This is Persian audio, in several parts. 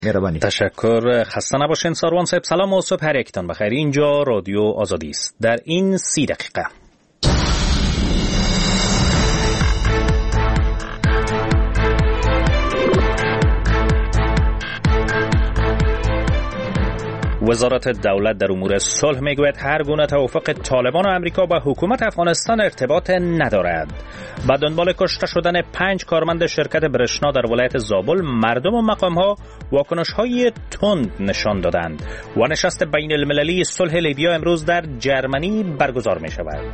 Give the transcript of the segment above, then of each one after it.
مهربانی. تشکر. خسته نباشین ساروان صاحب. سلام و صبح هر یکتان بخیر. اینجا رادیو آزادی است. در این 30 دقیقه وزارت دولت در امور صلح میگوید هر گونه توافق طالبان و آمریکا با حکومت افغانستان ارتباط ندارد. با دنبال کشته شدن 5 کارمند شرکت برشنا در ولایت زابل، مردم و مقام‌ها واکنش‌های تند نشان دادند و نشست بین المللی صلح لیبیا امروز در جرمنی برگزار می‌شود.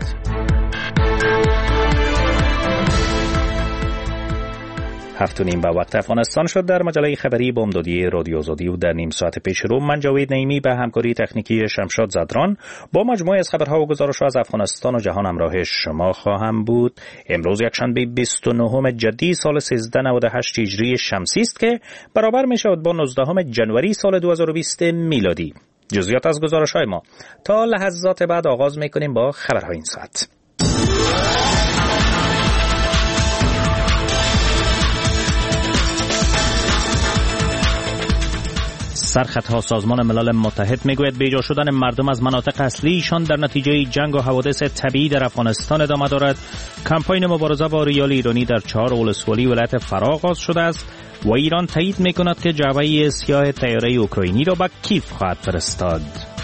7:30 به وقت افغانستان شد. در مجله خبری بامدادی رادیو آزادی و در نیم ساعت پیش رو من جاوید نعیمی به همکاری تکنیکی شمشاد زدران با مجموعه از خبرها و گزارش‌ها از افغانستان و جهان همراه شما خواهم بود. امروز یکشنبه 29 جدی سال 1398 هجری شمسی است که برابر می‌شود با 19 جنوری سال 2020 میلادی. جزئیات از گزارش‌های ما تا لحظات بعد آغاز می‌کنیم با خبرهای این ساعت. سرخطها سازمان ملل متحد میگوید بیجا شدن مردم از مناطق اصلیشان در نتیجه جنگ و حوادث طبیعی در افغانستان ادامه دارد. کمپاین مبارزه با ریال ایرانی در 4 ولسوالی ولایت فرا آغاز شده است و ایران تایید میکند که جعبه سیاه طیاره اوکراینی را به کیف خواهد فرستاد.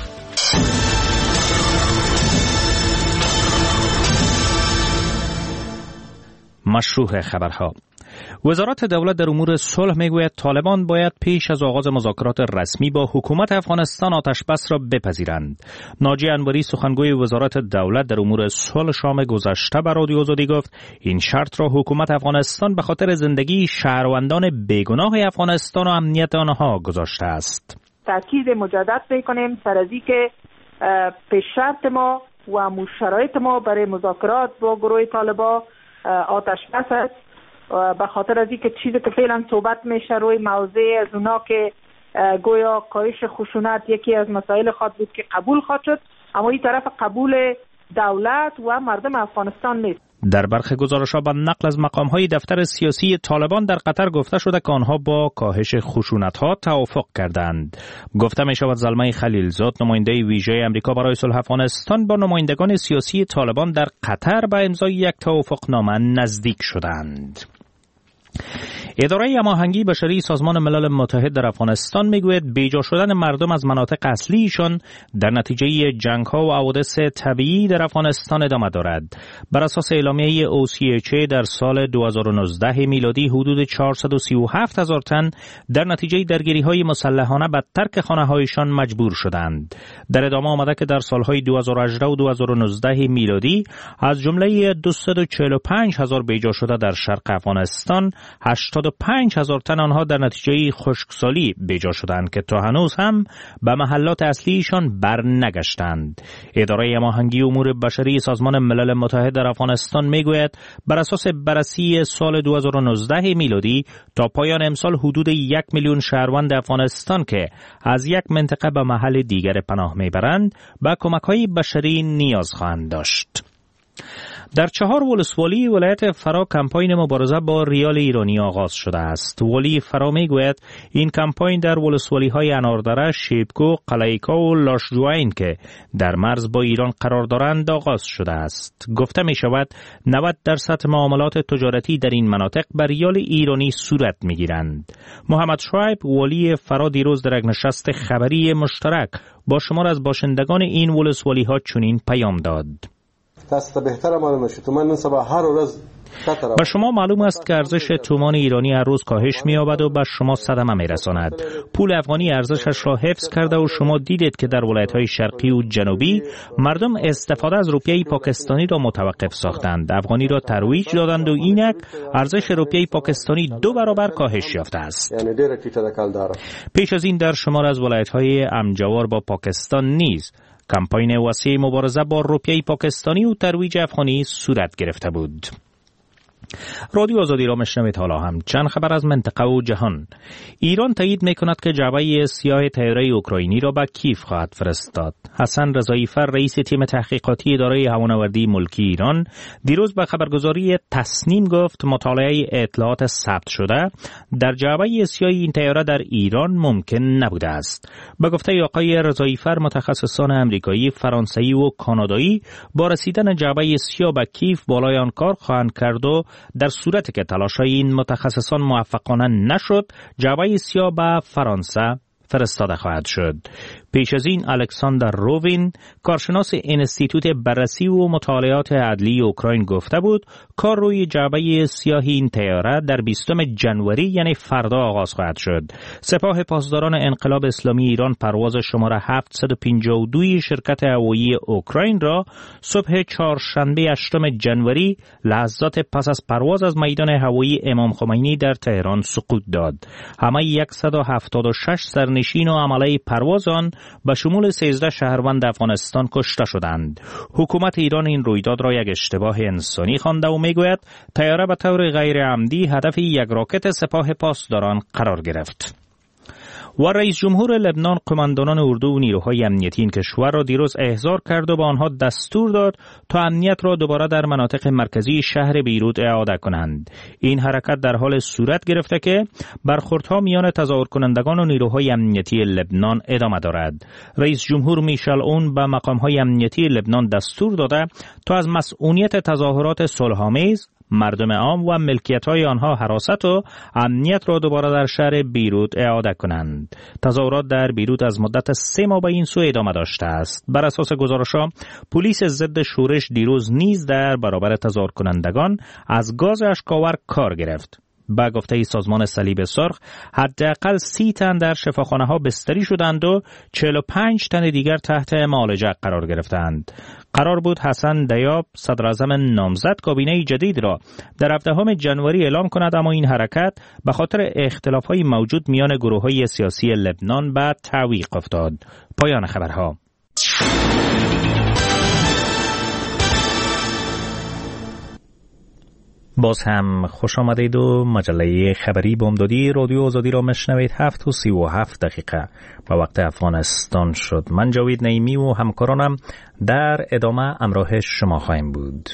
مشروع خبرها. وزارت دولت در امور صلح میگوید طالبان باید پیش از آغاز مذاکرات رسمی با حکومت افغانستان آتش بس را بپذیرند. ناجی انوری سخنگوی وزارت دولت در امور صلح شام گذشته به رادیو آزادی گفت این شرط را حکومت افغانستان به خاطر زندگی شهروندان بیگناه افغانستان و امنیت آنها گذاشته است. تاکید مجدد میکنیم سر از اینکه پیشرفت ما و شرایط ما برای مذاکرات با گروه طالبان آتش بس است. به خاطر از اینکه چیزی که فعلا صحبت میشه روی موضوع از اونا که گویا کاهش خشونت یکی از مسائل خود بود که قبول خواهد شد، اما این طرف قبول دولت و مردم افغانستان نیست. در برخی گزارش‌ها با نقل از مقام‌های دفتر سیاسی طالبان در قطر گفته شده که آنها با کاهش خشونت‌ها توافق کردند. گفته می‌شود زلمه خلیلزاد نماینده ویژه آمریکا برای صلح افغانستان با نمایندگان سیاسی طالبان در قطر به امضای یک توافقنامه نزدیک شدند. اداره هماهنگی بشری سازمان ملل متحد در افغانستان میگوید بیجا شدن مردم از مناطق اصلیشان در نتیجه جنگ‌ها و حوادث طبیعی در افغانستان ادامه دارد. بر اساس اعلامیه OCHA در سال 2019 میلادی حدود 437,000 تن در نتیجه درگیری‌های مسلحانه به ترک خانه‌هایشان مجبور شدند. در ادامه آمده که در سال‌های 2018 و 2019 میلادی از جمله 245,000 بیجا شده در شرق افغانستان 85,000 تن آنها در نتیجه خشکسالی بیجا شدند که تا هنوز هم به محلات اصلیشان بر نگشتند. اداره هماهنگی امور بشری سازمان ملل متحد در افغانستان میگوید بر اساس بررسی سال 2019 میلادی تا پایان امسال حدود 1 میلیون شهروند افغانستان که از یک منطقه به محل دیگر پناه میبرند به کمک‌های بشری نیاز خواهند داشت. در 4 ولسوالی ولایت فرا کمپاین مبارزه با ریال ایرانی آغاز شده است. ولی فرا میگوید این کمپاین در ولسوالی‌های اناردره، شیبکو، قلعیکا و لاشجوین که در مرز با ایران قرار دارند آغاز شده است. گفته می شود 90% معاملات تجارتی در این مناطق بر ریال ایرانی صورت میگیرند. محمد شعیب ولی فرا دیروز در یک نشست خبری مشترک با شمار از باشندگان این ولسوالی‌ها چنین پیام داد. تاسو بهتره معلومه شد من صبح هر روز به شما معلوم است که ارزش تومان ایرانی هر روز کاهش می‌یابد و به شما صدمه می‌رساند. پول افغانی ارزشش را حفظ کرده و شما دیدید که در ولایت‌های شرقی و جنوبی مردم استفاده از روپیه پاکستانی را متوقف ساختند. افغانی را ترویج دادند و اینک ارزش روپیه پاکستانی 2 برابر کاهش یافته است. پیش از این در شمار از ولایت‌های همجوار با پاکستان نیز کمپاین وسیع مبارزه با روپیه پاکستانی و ترویج افغانی صورت گرفته بود. رادیو آزادی را میشنوید. حالا هم چند خبر از منطقه و جهان. ایران تایید میکند که جعبه سیاه طیاره اوکراینی را به کیف خواهد فرستاد. حسن رضایی‌فر رئیس تیم تحقیقاتی اداره هوانوردی ملکی ایران دیروز به خبرگزاری تصنیم گفت مطالعه اطلاعات ثبت شده در جعبه سیاه این طیاره در ایران ممکن نبوده است. به گفته آقای رضایی‌فر متخصصان آمریکایی، فرانسوی و کانادایی با رسیدن جعبه سیاه به کیف بالای آن کار خواهند کرد و در صورتی که تلاش‌های این متخصصان موفقانه نشد، جعبه سیاه به فرانسه فرستاده خواهد شد. پیش از این الکساندر رووین کارشناس انستیتوت بررسی و مطالعات عدلی اوکراین گفته بود کار روی جعبه سیاه این طیاره در 20 ژانویه یعنی فردا آغاز خواهد شد. سپاه پاسداران انقلاب اسلامی ایران پرواز شماره 752 شرکت هوایی اوکراین را صبح چهارشنبه 8 ژانویه لحظات پس از پرواز از میدان هوایی امام خمینی در تهران سقوط داد. همه 176 سرنشین و عمله پرواز آن به شمول 13 شهروند افغانستان کشته شدند. حکومت ایران این رویداد را یک اشتباه انسانی خوانده و میگوید طیاره به طور غیر عمدی هدف یک راکت سپاه پاسداران قرار گرفت. و رئیس جمهور لبنان قماندانان اردو و نیروهای امنیتی این کشور را دیروز احضار کرد و به آنها دستور داد تا امنیت را دوباره در مناطق مرکزی شهر بیروت اعاده کنند. این حرکت در حال صورت گرفته که برخوردها میان تظاهر کنندگان و نیروهای امنیتی لبنان ادامه دارد. رئیس جمهور میشل اون به مقامهای امنیتی لبنان دستور داده تا از مسئولیت تظاهرات صلح‌آمیز مردم عام و ملکیت‌های آنها حراست و امنیت را دوباره در شهر بیروت اعاده کنند. تظاهرات در بیروت از مدت 3 ماه به این سو ادامه داشته است. بر اساس گزارش‌ها پلیس ضد شورش دیروز نیز در برابر تظاهر کنندگان از گاز اشک‌آور کار گرفت. با گفته سازمان صلیب سرخ حداقل 30 تن در شفاخانه‌ها بستری شدند و 45 تن دیگر تحت معالجه قرار گرفتند. قرار بود حسن دیاب صدراعظم نامزد کابینه جدید را در 17 ژانویه اعلام کند، اما این حرکت به خاطر اختلاف‌های موجود میان گروه‌های سیاسی لبنان به تعویق افتاد. پایان خبرها. باز هم خوش آمدید و مجله خبری بامدادی رادیو آزادی را مشنوید. 7:37 به وقت افغانستان شد. من جاوید نعیمی و همکارانم در ادامه همراه شما خواهیم بود.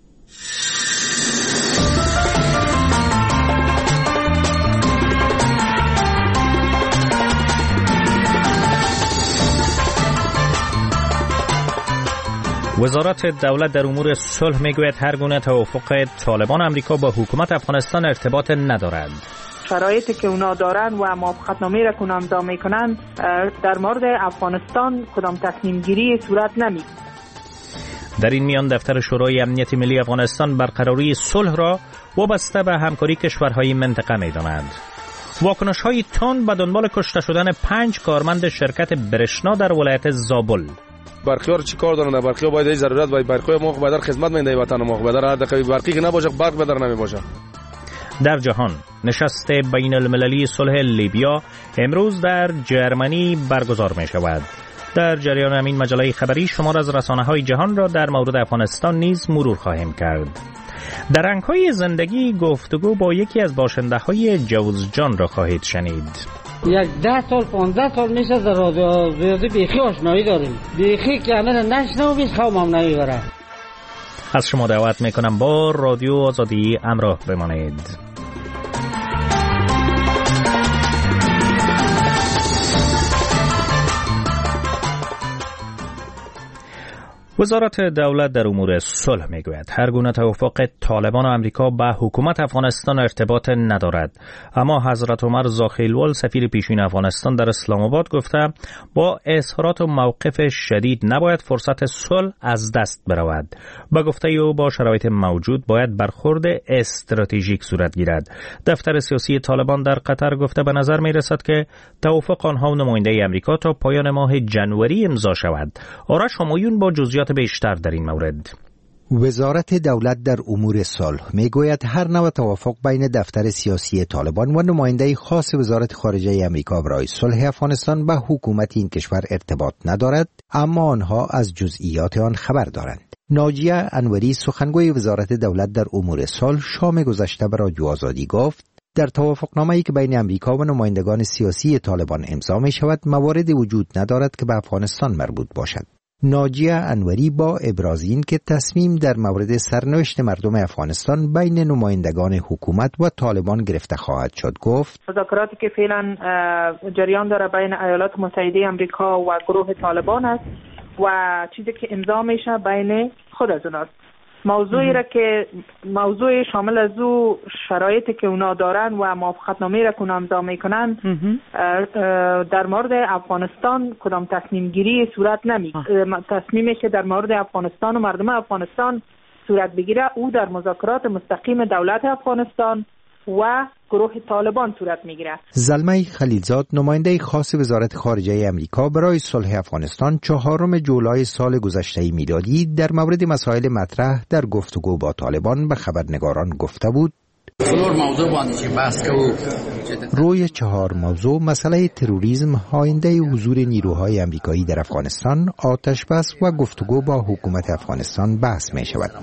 وزارت دولت در امور صلح میگوید هر گونه توافق طالبان آمریکا با حکومت افغانستان ارتباط ندارد. شرایطی که اونا دارن و موافقتنامه را که امضا میکنن در مورد افغانستان کدام تصمیم گیری صورت نمیگیره. در این میان دفتر شورای امنیت ملی افغانستان برقراری صلح را وابسته به همکاری کشورهای منطقه میداند. واکنش‌های تند به دنبال کشته شدن 5 کارمند شرکت برشنا در ولایت زابل. برقی‌ها چی کار دارن؟ برقی‌ها باید این ضرورت باید برقی‌ها ما باید خدمت می‌دهیم وطن ما باید هر دقیقه برقی که نباشه برق بدر نمیباشه. در جهان نشست بین المللی صلح لیبیا امروز در جرمنی برگزار می شود. در جریان همین مجله خبری شمار از رسانه‌های جهان را در مورد افغانستان نیز مرور خواهیم کرد. در رنگ‌های زندگی گفتگو با یکی از باشنده‌های جوزجان را خواهید شنید. 10 سال 15 سال میشه در رادیو بیخی آشنایی داریم. بیخی که همه نشنو بیش خوابم نمیبره. از شما دعوت میکنم با رادیو آزادی همراه بمانید. وزارت دولت در امور صلح میگوید هر گونه توافق طالبان و آمریکا با حکومت افغانستان ارتباط ندارد. اما حضرت عمر زاخیلوال سفیر پیشین افغانستان در اسلام آباد گفته با اظهارات و موقف شدید نباید فرصت صلح از دست برود. با گفته او با شرایط موجود باید برخورد استراتژیک صورت گیرد. دفتر سیاسی طالبان در قطر گفته به نظر می رسد که توافق آنها و نماینده آمریکا تا پایان ماه ژانویه امضا شود. آرش همایون با جزئیات بیشتر در این مورد. وزارت دولت در امور صلح میگوید هر نوع توافق بین دفتر سیاسی طالبان و نماینده خاص وزارت خارجه آمریکا برای صلح افغانستان با حکومت این کشور ارتباط ندارد، اما آنها از جزئیات آن خبر دارند. ناجیه انوری سخنگوی وزارت دولت در امور صلح شام گذشته به رادیو آزادی گفت در توافقنامه‌ای که بین امریکا و نمایندگان سیاسی طالبان امضا می شود مواردی وجود ندارد که به افغانستان مربوط باشد. ناجیه انوری با ابراز این که تصمیم در مورد سرنوشت مردم افغانستان بین نمایندگان حکومت و طالبان گرفته خواهد شد گفت مذاکراتی که فعلا جریان داره بین ایالات متحده آمریکا و گروه طالبان است و چیزی که امضا میشه بین خود از اوناست. موضوعی را که موضوع شامل از او شرایطی که اونا دارن و موافقتنامه‌ای را که اونا امضا میکنن در مورد افغانستان کدام تصمیم گیری صورت تصمیمی که در مورد افغانستان و مردم افغانستان صورت بگیره او در مذاکرات مستقیم دولت افغانستان و گروه طالبان صورت میگیره. زلمه خلیلزاد نماینده خاص وزارت خارجه امریکا برای صلح افغانستان 4 جولای سال گذشته میلادی در مورد مسائل مطرح در گفتگو با طالبان به خبرنگاران گفته بود روی 4 موضوع مسئله تروریسم، آینده حضور نیروهای امریکایی در افغانستان، آتش بس و گفتگو با حکومت افغانستان بحث می شود.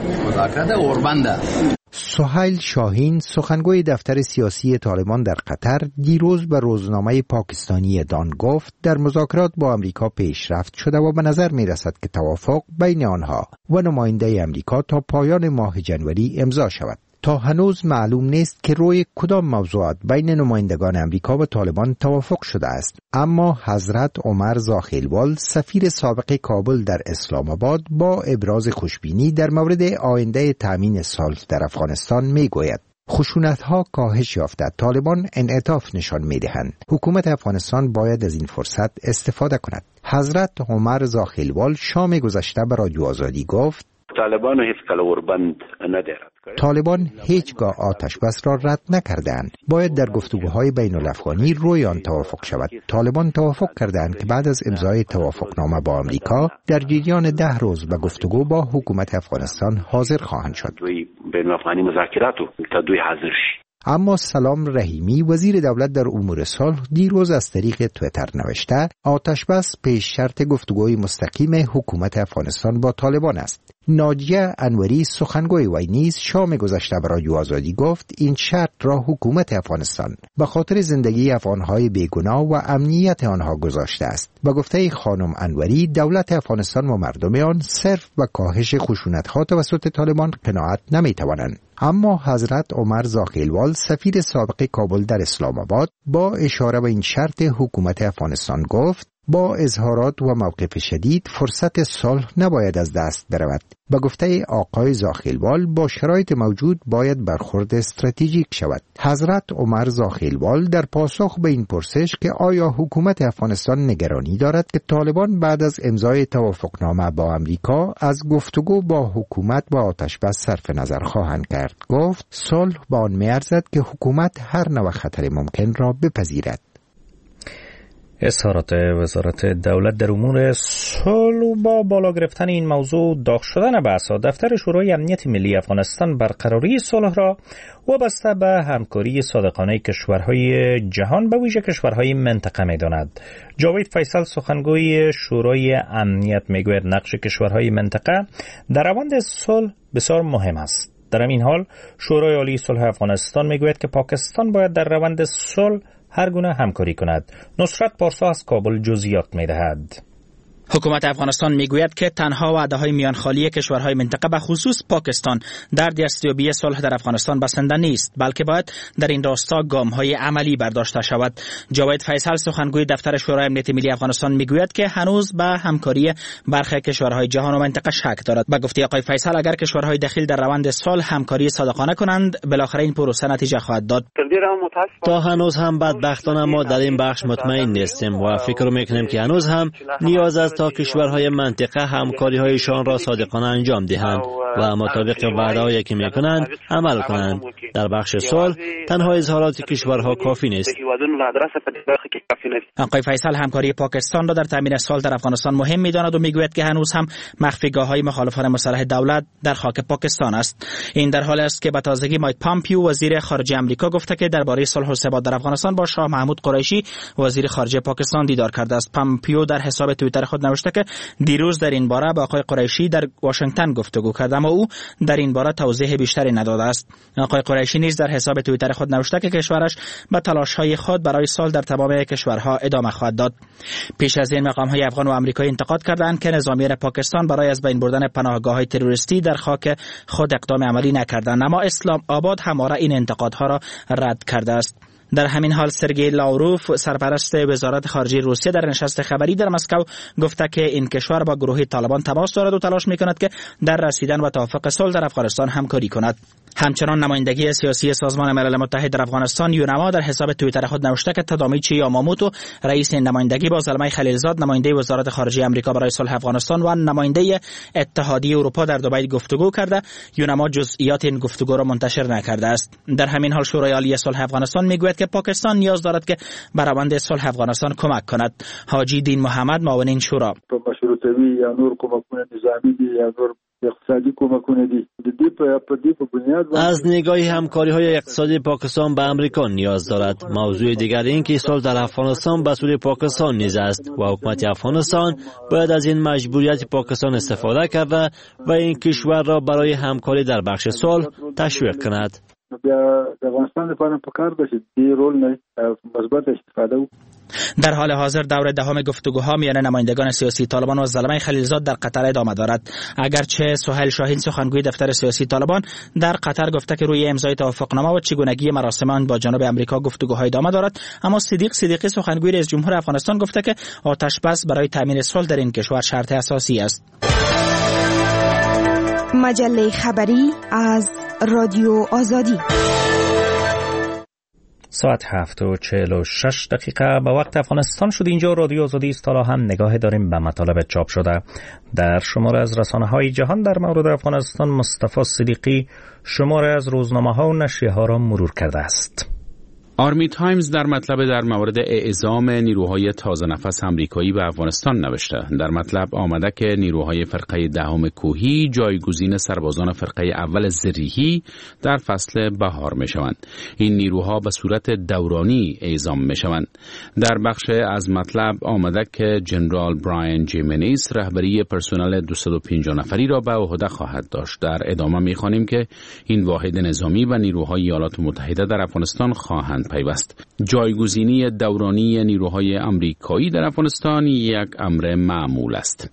سهیل شاهین سخنگوی دفتر سیاسی طالبان در قطر دیروز به روزنامه پاکستانی دان گفت در مذاکرات با امریکا پیشرفت شده و به نظر می رسد که توافق بین آنها و نماینده امریکا تا پایان ماه جنوری امضا شود. تا هنوز معلوم نیست که روی کدام موضوعات بین نمایندگان امریکا و طالبان توافق شده است، اما حضرت عمر زاخیلوال سفیر سابق کابل در اسلام آباد با ابراز خوشبینی در مورد آینده تامین صلح در افغانستان میگوید خشونت‌ها کاهش یافته، طالبان انعطاف نشان می‌دهند. حکومت افغانستان باید از این فرصت استفاده کند. حضرت عمر زاخیلوال شام گذشته به رادیو آزادی گفت طالبان هیچگاه آتش بس را رد نکردند. باید در گفتگوهای بین الافغانی روی آن توافق شود. طالبان توافق کردند که بعد از امضای توافقنامه با آمریکا در جریان 10 روز به گفتگو با حکومت افغانستان حاضر خواهند شد. اما سلام رحیمی وزیر دولت در امور صلح دیروز از طریق توییتر نوشته آتش بس پیش شرط گفتگوی مستقیم حکومت افغانستان با طالبان است. ناجیه انوری سخنگوی وی نیز شام گذشته به رادیو آزادی گفت این شرط را حکومت افغانستان به خاطر زندگی افغانهای بیگناه و امنیت آنها گذاشته است. به گفته خانم انوری دولت افغانستان و مردم آن صرف به کاهش خشونت‌ها توسط طالبان قناعت نمی‌توانند. اما حضرت عمر زاخیلوال سفیر سابق کابل در اسلام آباد با اشاره به این شرط حکومت افغانستان گفت با اظهارات و موقف شدید فرصت صلح نباید از دست برود. به گفته آقای زاخیلوال با شرایط موجود باید برخورد استراتژیک شود. حضرت عمر زاخیلوال در پاسخ به این پرسش که آیا حکومت افغانستان نگرانی دارد که طالبان بعد از امضای توافقنامه با امریکا از گفتگو با حکومت با آتش بس صرف نظر خواهند کرد، گفت صلح به آن می‌ارزد که حکومت هر نوع خطر ممکن را بپذیرد. اظهارات وزارت دولت در امور صلح با بالا گرفتن این موضوع داغ شدن بحث‌ها دفتر شورای امنیت ملی افغانستان برقراری صلح را وابسته به همکاری صادقانه کشورهای جهان به ویژه کشورهای منطقه می‌داند. جاوید فیصل سخنگوی شورای امنیت میگوید نقش کشورهای منطقه در روند صلح بسیار مهم است. در این حال شورای عالی صلح افغانستان میگوید که پاکستان باید در روند صلح هر گونه همکاری کند. نصرت پارسا از کابل جزئیات می‌دهد. حکومت افغانستان میگوید که تنها وعده‌های میانخالی کشورهای منطقه به خصوص پاکستان در دستیابی صلح در افغانستان بسنده نیست، بلکه باید در این راستا گام‌های عملی برداشته شود. جاوید فیصل سخنگوی دفتر شورای امنیت ملی افغانستان میگوید که هنوز به همکاری برخی کشورهای جهان و منطقه شک دارد. به گفته آقای فیصل اگر کشورهای دخیل در روند صلح همکاری صادقانه کنند بالاخره این پروسه نتیجه خواهد داد. تا هنوز هم بدبختانه ما در این بخش مطمئن نیستیم و فکر می‌کنیم که هنوز هم نیاز است تا کشورهای منطقه همکاری‌هایشان را صادقانه انجام دهند و مطابق وعده‌هایی که میکنند عمل کنند. در بخش صلح تنها اظهارات کشورها کافی نیست. آقای فیصل همکاری پاکستان را در تامین صلح در افغانستان مهم می‌داند و میگوید که هنوز هم مخفیگاه‌های مخالفان مسلح دولت در خاک پاکستان است. این در حالی است که به تازگی مایک پامپیو وزیر خارجه آمریکا گفته که درباره صلح و ثبات در افغانستان با شاه محمود قریشی وزیر خارجه پاکستان دیدار کرده است. پامپیو در حساب توییتر خود نوشته که دیروز در این باره با آقای قریشی در واشنگتن گفتگو کرد، اما او در این باره توضیح بیشتری نداده است. آقای قریشی نیز در حساب توییتر خود نوشته که کشورش به تلاش‌های خود برای صلح در تمام کشورها ادامه خواهد داد. پیش از این مقام‌های افغان و آمریکایی انتقاد کردند که نظامیان پاکستان برای از بین بردن پناهگاه‌های تروریستی در خاک خود اقدام عملی نکردند، اما اسلام آباد همواره این انتقادها را رد کرده است. در همین حال سرگئی لاوروف سرپرست وزارت خارجه روسیه در نشست خبری در مسکو گفته که این کشور با گروه طالبان تماس دارد و تلاش می‌کند که در رسیدن به توافق صلح در افغانستان همکاری کند. همچنان نمایندگی سیاسی سازمان ملل متحد در افغانستان یونما در حساب توییتر خود نوشته که تادامیچی یاماموتو رئیس نمایندگی با زلمه خلیلزاد نماینده وزارت خارجه آمریکا برای صلح افغانستان و نماینده اتحادیه اروپا در دبی گفتگو کرده. یونما جزئیات این گفتگو را منتشر نکرده است. در همین حال شورای عالی صلح افغانستان میگوید که پاکستان نیاز دارد که به روند صلح افغانستان کمک کند. حاجی دین محمد معاون این شورا: مشروطه‌ای یا نور کمکونه نظامی دی یا نور اقتصادی کمکونه دی از نگاه همکاری‌های اقتصادی پاکستان به امریکا نیاز دارد. موضوع دیگر این که صلح در افغانستان به سوی پاکستان نیز است و حکومت افغانستان باید از این مجبوریت پاکستان استفاده کرده و این کشور را برای همکاری در بخش صلح تشویق کند. بیا د افغانستان لپاره پکار ده چې دې رول نه مثبت استفاده وکړي. در حال حاضر دور دهم گفتگوها میان نمایندگان سیاسی طالبان و زلمه خلیلزاد در قطر ادامه دارد. اگرچه سهیل شاهین سخنگوی دفتر سیاسی طالبان در قطر گفته که روی امضای توافقنامه و چگونگی مراسم آن با جنوب آمریکا گفتگوها ادامه دارد، اما صدیق صدیقی سخنگوی رئیس جمهور افغانستان گفته که آتش بس برای تامین صلح در این کشور شرط اساسی است. مجله خبری از رادیو آزادی. ساعت 7:46 به وقت افغانستان شد. اینجا رادیو آزادی است. حالا هم نگاه داریم به مطالب چاپ شده در شماره از رسانه‌های جهان در مورد افغانستان. مصطفی صدیقی شماره از روزنامه‌ها و نشریه‌ها را مرور کرده است. آرمی تایمز در مطلب در مورد اعزام نیروهای تازه نفس آمریکایی به افغانستان نوشته. در مطلب آمده که نیروهای فرقه دهم کوهی جایگزین سربازان فرقه اول زریحی در فصل بهار می شوند. این نیروها به صورت دورانی اعزام می شوند. در بخش از مطلب آمده که جنرال براین جیمنیز رهبری پرسنل 250 نفری را به عهده خواهد داشت. در ادامه می خوانیم که این واحد نظامی و نیروهای ایالات متحده در افغانستان خواهند پیوست. جایگزینی دورانی نیروهای آمریکایی در افغانستان یک امر معمول است.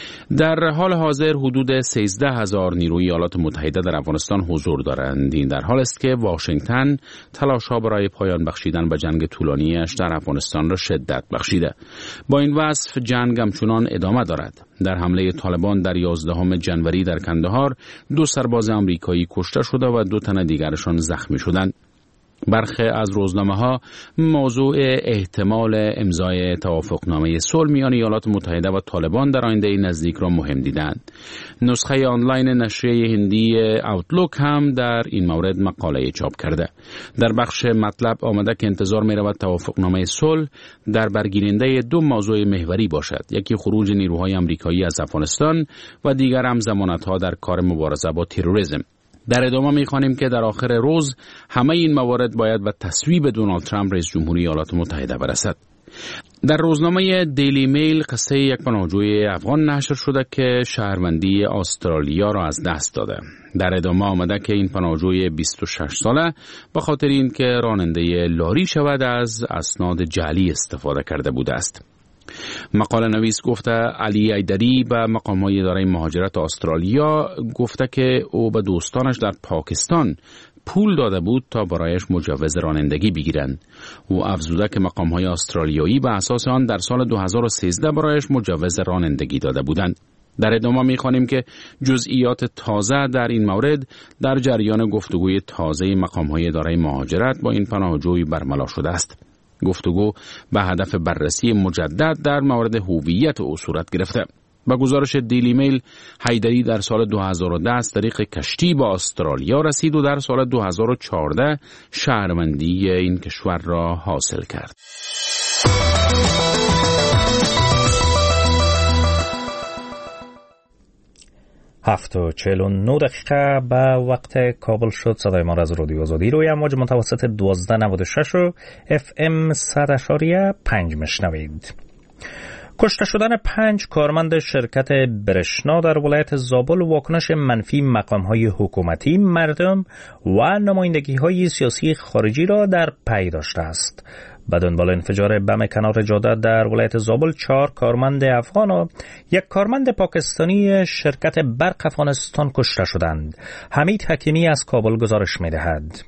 در حال حاضر حدود 13,000 نیروی ایالات متحده در افغانستان حضور دارند. این در حال است که واشنگتن تلاش‌ها برای پایان بخشیدن به جنگ طولانیش در افغانستان را شدت بخشیده. با این وصف جنگ همچنان ادامه دارد. در حمله طالبان در 11 ژانویه در کندهار 2 سرباز آمریکایی کشته شده و 2 تن دیگرشان زخمی شدند. برخی از روزنامه‌ها موضوع احتمال امضای توافقنامه صلح میان ایالات متحده و طالبان در آینده نزدیک را مهم دیدند. نسخه آنلاین نشریه هندی اوتلوک هم در این مورد مقاله چاپ کرده. در بخش مطلب آمده که انتظار می‌رود توافقنامه صلح در برگیرنده 2 موضوع محوری باشد. یکی خروج نیروهای آمریکایی از افغانستان و دیگر هم ضمانت‌ها در کار مبارزه با تروریسم. در ادامه می‌خوانیم که در آخر روز همه این موارد باید به تصویب دونالد ترامپ رئیس جمهوری ایالات متحده برسد. در روزنامه دیلی میل قصه یک پناهجوی افغان نشر شده که شهروندی استرالیا را از دست داده. در ادامه آمده که این پناهجوی 26 ساله به خاطر اینکه راننده لاری شود از اسناد جعلی استفاده کرده بوده است. مقاله نویس گفته علی ایدری به مقام‌های اداره مهاجرت استرالیا گفته که او به دوستانش در پاکستان پول داده بود تا برایش مجوز رانندگی بگیرند. او افزوده که مقام‌های استرالیایی به اساس آن در سال 2013 برایش مجوز رانندگی داده بودند. در ادامه می‌خوانیم که جزئیات تازه در این مورد در جریان گفتگوی تازه مقام‌های اداره مهاجرت با این پناهجوی برملا شده است. گفتگو به هدف بررسی مجدد در مورد هویت او صورت گرفته. با گزارش دیلی میل، حیدری در سال 2010 از طریق کشتی به استرالیا رسید و در سال 2014 شهروندی این کشور را حاصل کرد. 7:49 به وقت کابل شد. صدای ما از رادیو آزادی روی امواج متوسط 1296 و FM 100.5 میشنوید. کشته شدن 5 کارمند شرکت برشنا در ولایت زابل واکنش منفی مقام‌های حکومتی، مردم و نمایندگی‌های سیاسی خارجی را در پی داشته است. به دنبال انفجار بم کنار جاده در ولایت زابل 4 کارمند افغان و 1 کارمند پاکستانی شرکت برق افغانستان کشته شدند. حمید حکیمی از کابل گزارش می‌دهد.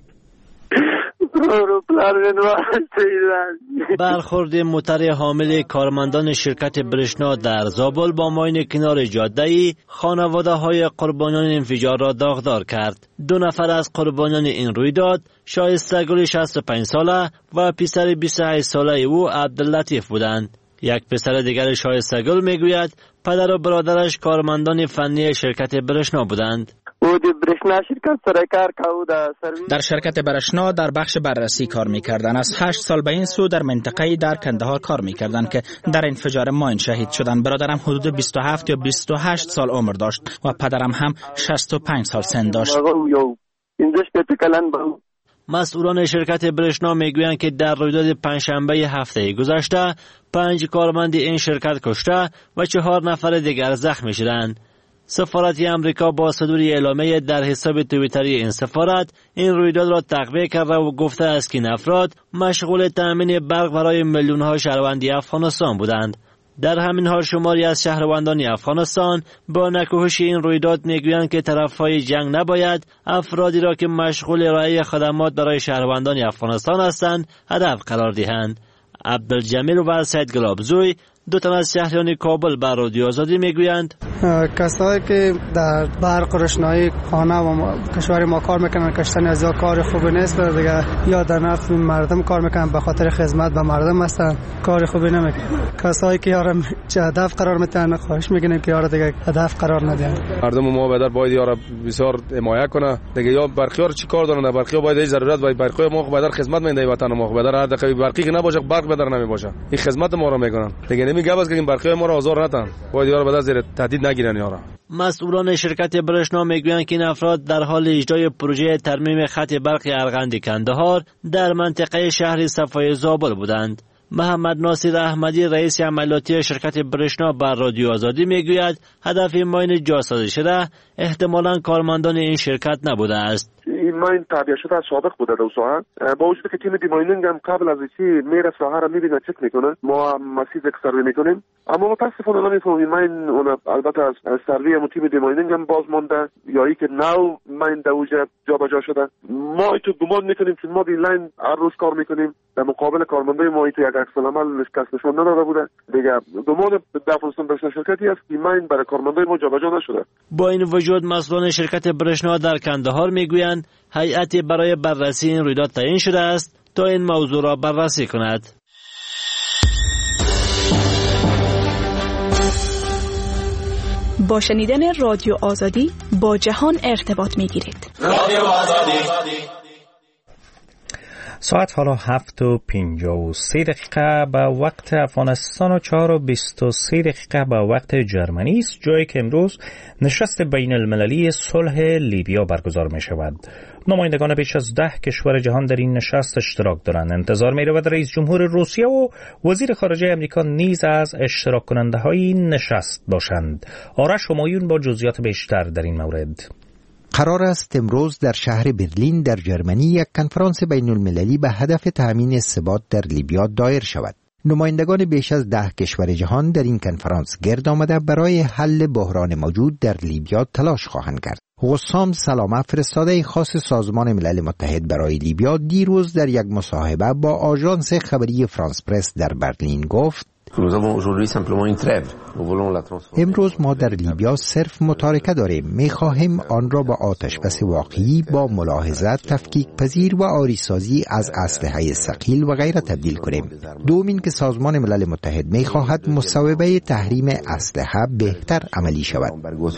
برخورد موتر حامل کارمندان شرکت برشنا در زابل با ماین کنار جاده‌ای خانواده‌های قربانیان انفجار را داغدار کرد. 2 نفر از قربانیان این رویداد شایسته گل 65 ساله و پسر 28 ساله او عبداللطیف بودند. یک پسر دیگر شایسته گل میگوید پدر و برادرش کارمندان فنی شرکت برشنا بودند. در شرکت برشنا در بخش بررسی کار می‌کردند. از 8 سال به این سو در منطقه‌ای در کندهار کار می‌کردند که در انفجار ماین شهید شدند. برادرم حدود 27 یا 28 سال عمر داشت و پدرم هم 65 سال سن داشت. مسئولان شرکت برشنا میگویند که در رویداد پنجشنبه هفته گذشته 5 کارمند این شرکت کشته و 4 نفر دیگر زخمی شدند. سفارت امریکا با صدور اعلامیه در حساب توییتری این سفارت این رویداد را تقویه کرده و گفته است که این افراد مشغول تأمین برق برای میلیون‌ها شهروند افغانستان بودند. در همین حال شماری از شهروندان افغانستان با نکوهش این رویداد میگویند که طرفهای جنگ نباید افرادی را که مشغول ارائه خدمات برای شهروندان افغانستان هستند هدف قرار دهند. عبدالجمیل و سید گلابزوی 2 تن از شهریان کابل بر رادیو آزادی میگویند کسایی که در برق روشنایی خانه و کشور ما کار میکنن کشتن از کار خوبی نیست دیگه، یا در نفع مردم کار میکنن به خاطر خدمت به مردم هستن، کار خوبی نمیکنن. کسایی که یارا هدف قرار میتن خواهش میکنیم که یارا دیگه هدف قرار ندن. مردم ما باید یارا بسیار حمایت کنه دیگه. یا برقیار چی کار دارن؟ برقیار باید ضرورت باید برقی ما باید خدمت میده وطن ما، باید هر دقیقه برقی که نباشه برق بدر نمیباشه. این خدمت ما رو میکنن دیگه. نمیگه بس که این برقی ما رو آزار نتن، باید یارا بدر زیر تهدید نگیرن یارا. مسئولان شرکت برشنا میگویند که این افراد در حال اجرای پروژه ترمیم خط برق ارغند کندهار در منطقه شهر صفای زابل بودند. محمد ناصر احمدی رئیس عملیاتی شرکت برشنا بر رادیو آزادی میگوید هدف این ماین جاسازی شده احتمالاً کارمندان این شرکت نبوده است. این ماین تعبیه شده از سابق بوده در ساحه، با وجود که تیم دیماینینگ هم قبل از اینکه میره ساحه را میبینه چک میکنه، ما مسیج سروی میکنیم، اما متاسفانه نمیفهمیم ماین اون البته از سروی هم تیم دیماینینگ هم باز مونده یا ای که نو ماین در اوجه جابجا شده. ما تو گمان میکنیم که ما این لاین هر روز کار میکنیم، در مقابل کارمندای ما تو یک عکس العمل کس نشون نداده بوده دیگه. گمان در افغانستان برشنا شرکتی است که ماین برای کارمندای ما جابجا نشده. با این وجود مسئولان شرکت برشنا در کندهار میگویند هیئتی برای بررسی این رویداد تعیین شده است تا این موضوع را بررسی کند. با شنیدن رادیو آزادی با جهان ارتباط میگیرید. رادیو آزادی. ساعت حالا 7:53 به وقت افغانستان و 4:23 به وقت جرمنی است، جایی که امروز نشست بین المللی صلح لیبیا برگزار می شود. نمایندگان بیش از 10 کشور جهان در این نشست اشتراک دارند. انتظار می رود رئیس جمهور روسیه و وزیر خارجه امریکا نیز از اشتراک کننده های نشست باشند. آرش همایون با جزئیات بیشتر در این مورد. قرار است امروز در شهر برلین در جرمنی یک کنفرانس بین المللی به هدف تأمین ثبات در لیبیا دایر شود. نمایندگان بیش از 10 کشور جهان در این کنفرانس گرد آمده برای حل بحران موجود در لیبیا تلاش خواهند کرد. غسام سلامه، فرستاده خاص سازمان ملل متحد برای لیبیا، دیروز در یک مصاحبه با آژانس خبری فرانس پرس در برلین گفت امروز ما در لیبیا صرف متارکه داریم. می‌خواهیم آن را با آتشبس واقعی با ملاحظات، تفکیک پذیر و آریسازی از اسلحه ثقیل و غیره تبدیل کنیم. دومین که سازمان ملل متحد می‌خواهد مصوبه تحریم اسلحه بهتر عملی شود.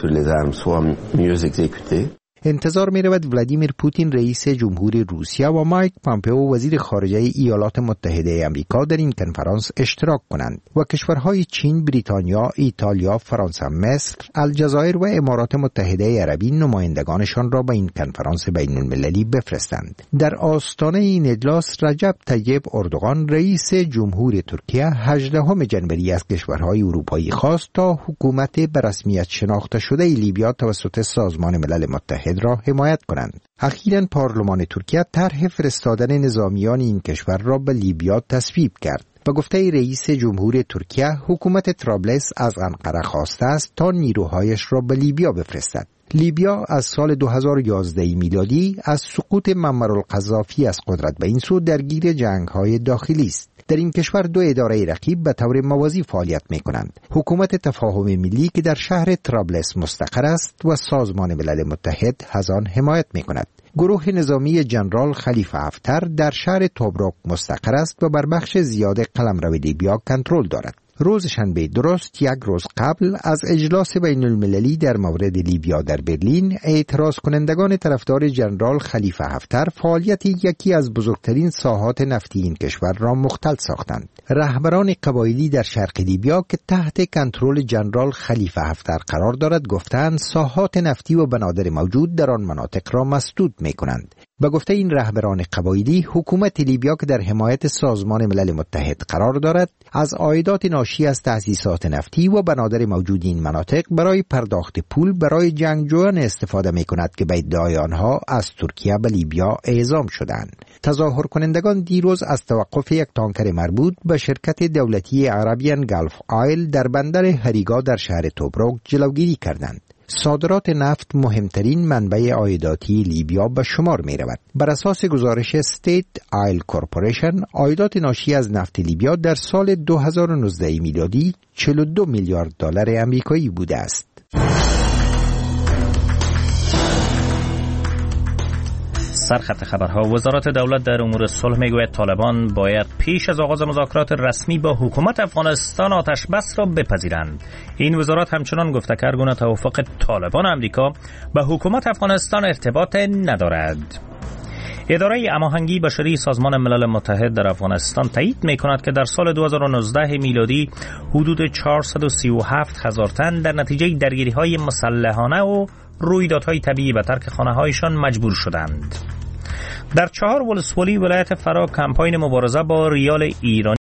انتظار می رود ولادیمیر پوتین رئیس جمهوری روسیه و مایک پامپئو وزیر خارجه ایالات متحده آمریکا در این کنفرانس اشتراک کنند و کشورهای چین، بریتانیا، ایتالیا، فرانسه، مصر، الجزایر و امارات متحده عربی نمایندگانشان را به این کنفرانس بین المللی بفرستند. در آستانه این اجلاس رجب طیب اردوغان رئیس جمهوری ترکیه 18 جنوری از کشورهای اروپایی خواست تا حکومت به رسمیت شناخته شده لیبیا توسط سازمان ملل متحد را حمایت کنند. اخیراً پارلمان ترکیه طرح فرستادن نظامیان این کشور را به لیبیا تصویب کرد. به گفته رئیس جمهوری ترکیه، حکومت طرابلس از انقره خواسته است تا نیروهایش را به لیبیا بفرستد. لیبیا از سال 2011 میلادی از سقوط معمرالقذافی از قدرت به این سو درگیر جنگ‌های داخلی است. در این کشور دو اداره رقیب به طور موازی فعالیت می‌کنند. حکومت تفاهم ملی که در شهر طرابلس مستقر است و سازمان ملل متحد از آن حمایت می‌کند. گروه نظامی جنرال خلیفه حفتر در شهر توبروک مستقر است و بر بخش زیاد قلمرو لیبیا کنترل دارد. روز شنبه درست یک روز قبل از اجلاس بین المللی در مورد لیبیا در برلین، اعتراض کنندگان طرفدار جنرال خلیفه حفتر فعالیت یکی از بزرگترین ساحات نفتی این کشور را مختل ساختند. رهبران قبایلی در شرق لیبیا که تحت کنترل جنرال خلیفه حفتر قرار دارد گفتند ساحات نفتی و بنادر موجود در آن مناطق را مسدود می‌کنند. به گفته این رهبران قبایلی، حکومت لیبیا که در حمایت سازمان ملل متحد قرار دارد، از عایدات ناشی از تأسیسات نفتی و بنادر موجود این مناطق برای پرداخت پول برای جنگجویان استفاده می‌کند که به ادعای آنها از ترکیه به لیبیا اعزام شدند. تظاهر کنندگان دیروز از توقف یک تانکر مربوط به شرکت دولتی عربیان گلف آیل در بندر هریگا در شهر توبروک جلوگیری کردند. صادرات نفت مهمترین منبع عایداتی لیبیا به شمار می رود. بر اساس گزارش استیت آیل کورپوریشن، عایدات ناشی از نفت لیبیا در سال 2019 میلادی 42 میلیارد دلار آمریکایی بوده است. سرخط خبرها. وزارت دولت در امور صلح میگوید طالبان باید پیش از آغاز مذاکرات رسمی با حکومت افغانستان آتش بس را بپذیرند. این وزارت همچنان گفته که هرگونه توافق طالبان امریکا به حکومت افغانستان ارتباط ندارد. اداره هماهنگی بشری سازمان ملل متحد در افغانستان تایید می‌کند که در سال 2019 میلادی حدود 437,000 تن در نتیجه درگیری‌های مسلحانه و رویدادهای طبیعی به ترک خانه‌هایشان مجبور شدند. در 4 ولسوالی ولایت فرا کمپاین مبارزه با ریال ایرانی